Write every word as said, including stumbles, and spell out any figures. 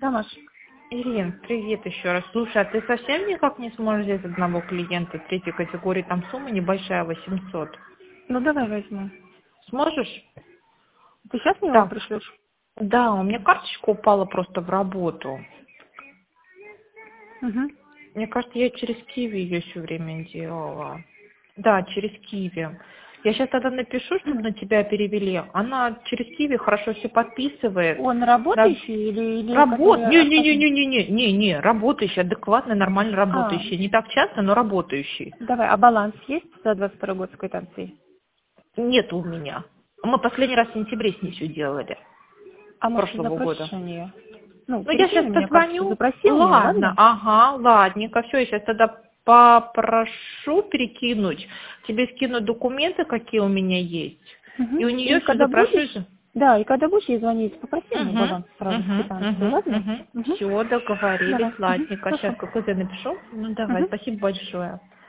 Да, Маш. Ирин, привет еще раз. Слушай, а ты совсем никак не сможешь взять одного клиента третьей категории? Там сумма небольшая, восемьсот. Ну, давай возьму. Сможешь? Ты сейчас мне его Да. пришлешь? Да, у меня карточка упала просто в работу. Угу. Мне кажется, я через Киви ее все время делала. Да, через Киви. Я сейчас тогда напишу, чтобы на тебя перевели. Она через Киви хорошо все подписывает. Он Да. работающий или, или Работ... который Не, не, не, автомат? не, не, не, не, не, работающий, адекватный, нормально А, работающий. Не так часто, но работающий. давай, а баланс есть за двадцать второй год с квитанцией? Нет у меня. Мы последний раз в сентябре с ней все делали. А может, Прошлого года. запросишь у нее? Ну, Ну, я перекинь сейчас на меня карточку, позвоню. запроси у нее, Ладно, ладно? ага, ладненько. Все, я сейчас тогда попрошу перекинуть. Тебе скинуть документы, какие у меня есть. Угу. И у И нее все когда запрошу. будешь, да, и когда будешь ей звонить, попроси мне Угу, баланс сразу с угу, квитанцией, угу, ладно? угу. Угу. Все, договорились, Давай. Угу. ладненько. Сейчас Хорошо. какой-то напишу. Ну, давай, Угу. спасибо большое.